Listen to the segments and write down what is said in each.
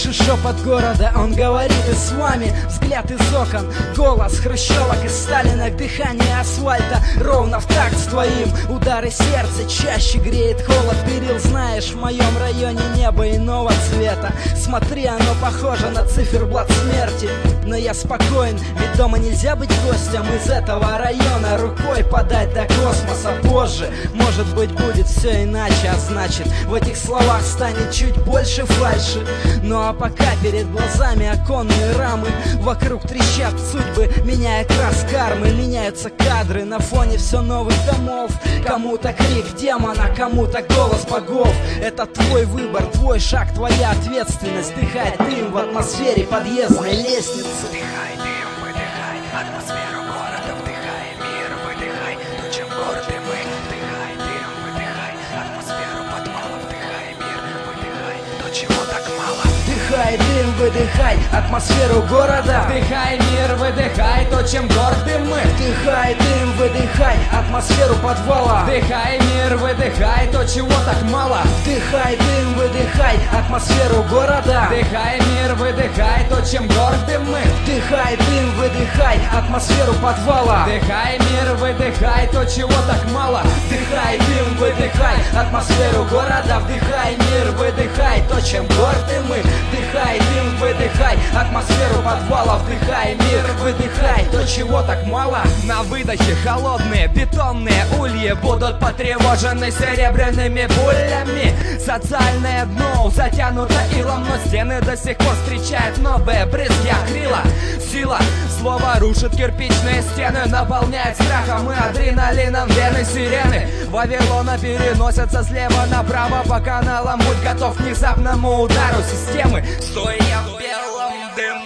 Слышу шепот города, он говорит и с вами. Взгляд из окон, голос хрущевок и Сталина, дыхание асфальта ровно в такт с твоим. Удары сердца чаще греет холод перил. Знаешь, в моем районе небо иного цвета. Смотри, оно похоже на циферблат смерти. Но я спокоен, ведь дома нельзя быть гостем из этого района. Рукой подать до космоса позже. Может быть, будет все иначе, а значит, в этих словах станет чуть больше фальши. Ну а пока перед глазами оконные рамы, вокруг трещат судьбы, меняя крас кармы. Меняются кадры на фоне все новых домов. Кому-то крик демона, кому-то голос богов. Это твой выбор, твой шаг, твоя ответственность. Дыхай дым в атмосфере подъездной лестницы. Вдыхай дым, выдыхай атмосферу города, вдыхай мир, выдыхай то, чем горды мы. Вдыхай дым, выдыхай атмосферу подвала, вдыхай мир, выдыхай то, чего так мало. Вдыхай дым, выдыхай атмосферу города. Вдыхай мир, выдыхай то, чем горды мы. Вдыхай дым, выдыхай атмосферу подвала. Вдыхай мир, выдыхай то, чего так мало. Вдыхай дым, выдыхай атмосферу города. Вдыхай мир, выдыхай то, чем горды мы. Вдыхай дым, выдыхай атмосферу подвала. Вдыхай мир, выдыхай то, чего так мало. Вдыхай дым, выдыхай атмосферу города. Вдыхай мир, выдыхай то, чем горды мы. Вдыхай дым, выдыхай атмосферу подвала. Вдыхай мир, выдыхай то, чего так мало. На выдохе холодные бетонные ульи будут потревожены серебряными пулями. Социальное дно затянуто илом, но стены до сих пор встречают новые брызги акрила. Сила слова рушит кирпичные стены, наполняет страхом и адреналином вены сирены. Вавилона переносятся слева направо по каналам. Будь готов к внезапному удару системы, стоя в белом дыму.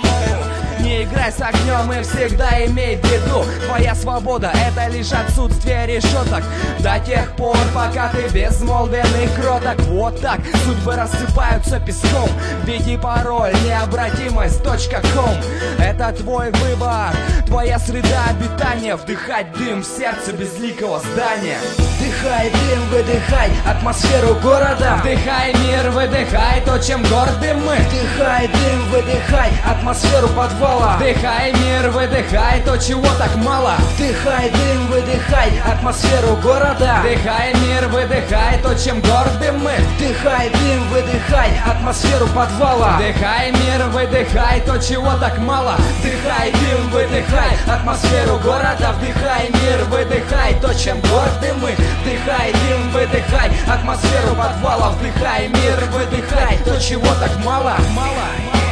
Не играй с огнем и всегда имей в виду, твоя свобода — это лишь отсутствие решеток. До тех пор, пока ты безмолвенный кроток. Вот так судьбы рассыпаются песком. Введи пароль необратимость.com. Это твой выбор, твоя среда обитания. Вдыхать дым в сердце безликого здания. Вдыхай дым, выдыхай атмосферу города. Вдыхай мир, выдыхай то, чем горды мы. Вдыхай дым, выдыхай атмосферу подвала. Вдыхай мир, выдыхай то, чего так мало. Вдыхай дым, выдыхай атмосферу города. Вдыхай мир, выдыхай то, чем горды мы. Вдыхай дым, выдыхай атмосферу подвала. Вдыхай мир, выдыхай то, чего так мало. Вдыхай дым, выдыхай атмосферу города. Вдыхай мир, выдыхай то, чем горды мы. Вдыхай дым, выдыхай атмосферу подвала. Вдыхай мир, выдыхай то, чего так мало.